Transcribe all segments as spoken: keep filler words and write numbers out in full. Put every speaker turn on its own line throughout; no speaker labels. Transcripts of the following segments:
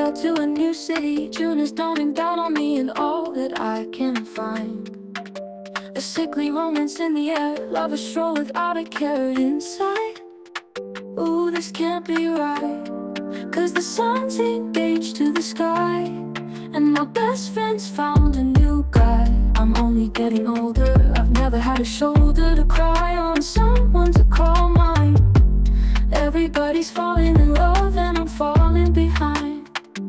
out to a new city. June is dawning down on me, and all that I can find a sickly romance in the air, lovers stroll without a care inside. Ooh, this can't be right, 'cause the sun's engaged to the sky, and my best friend's found a new guy. I'm only getting older, I've never had a shoulder to cry on, someone to call mine. Everybody's falling in love and I'm falling behind.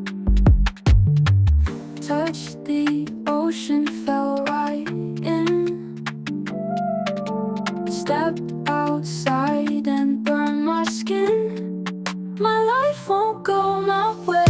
Touched the ocean, fell right in. Stepped outside and burned my skin. My life won't go my way.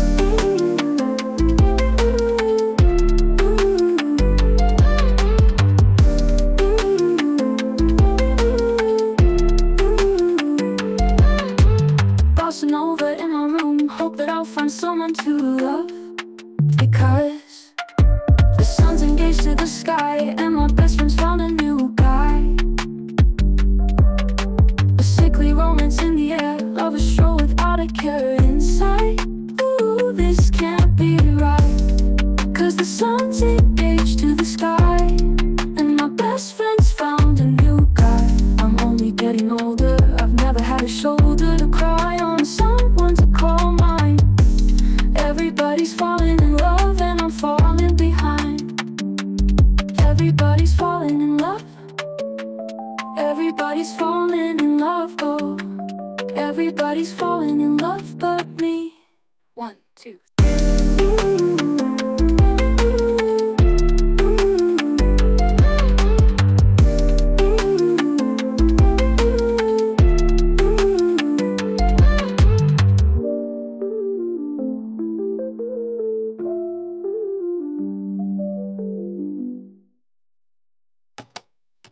Bossing over in my room, hope that I'll find someone to love, because the sun's engaged to the sky, and my best friend's found a new guy. A sickly romance in the air, lovers stroll without a care inside. Ooh, this can't be right, 'cause the sun's engaged to the sky, and my best friend's found a new guy. I'm only getting older, I've never had a shoulder to cry on, someone to call mine. Everybody's falling in love and I'm falling behind. Everybody's falling in love. Everybody's falling in love, oh. Everybody's falling in love but me. One, two,